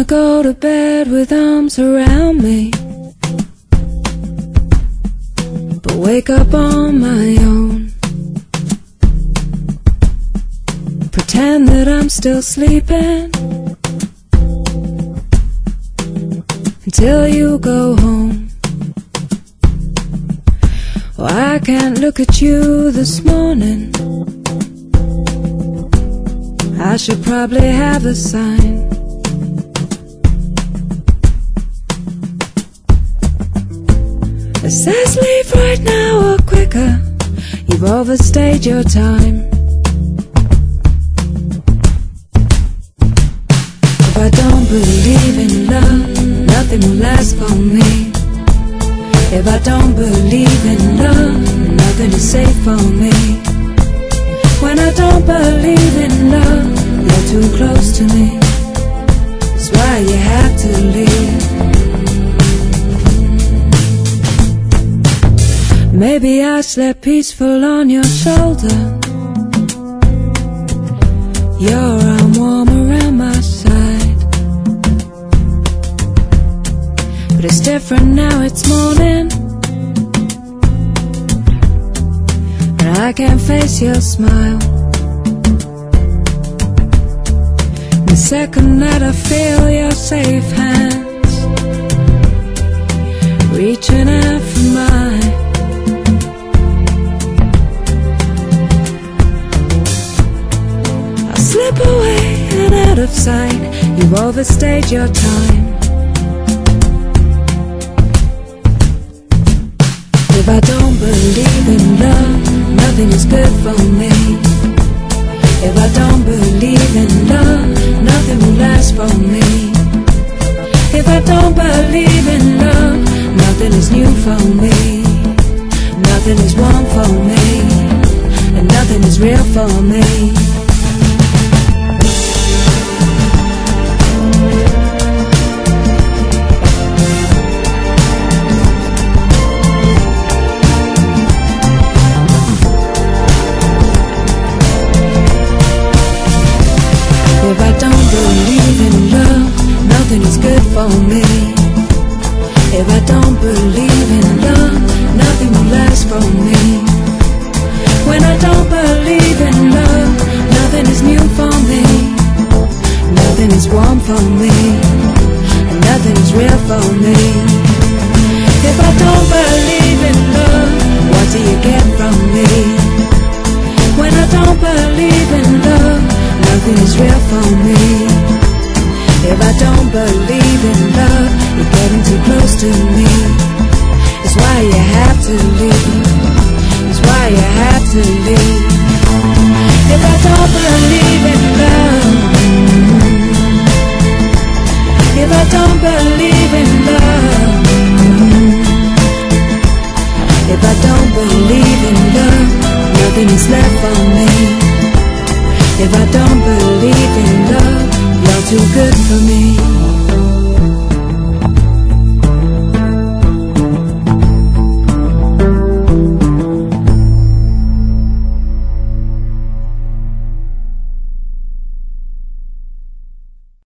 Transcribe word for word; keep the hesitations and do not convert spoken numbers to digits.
wanna go to bed with arms around me, but wake up on my own. Pretend that I'm still sleeping until you go home. Oh, I can't look at you this morning. I should probably have a sign. It says leave right now or quicker, you've overstayed your time. If I don't believe in love, nothing will last for me. If I don't believe in love, nothing is safe for me. When I don't believe in love, you're too close to me. That's why you have to leave. Maybe I slept peaceful on your shoulder, your arm warm around my side. But it's different now, it's morning, and I can't face your smile. The second that I feel your safe hands reaching out for mine, slip away and out of sight. You've overstayed your time. If I don't believe in love, nothing is good for me. If I don't believe in love, nothing will last for me. If I don't believe in love, nothing is new for me. Nothing is warm for me, and nothing is real for me. If I don't believe in love, nothing is good for me. If I don't believe in love, nothing will last for me. When I don't believe in love, nothing is new for me. Nothing is warm for me, and nothing is real for me. If I don't believe in love, what do you get from me? When I don't believe in love, nothing is real for me. If I don't believe in love, you're getting too close to me. It's why you have to leave. It's why you have to leave.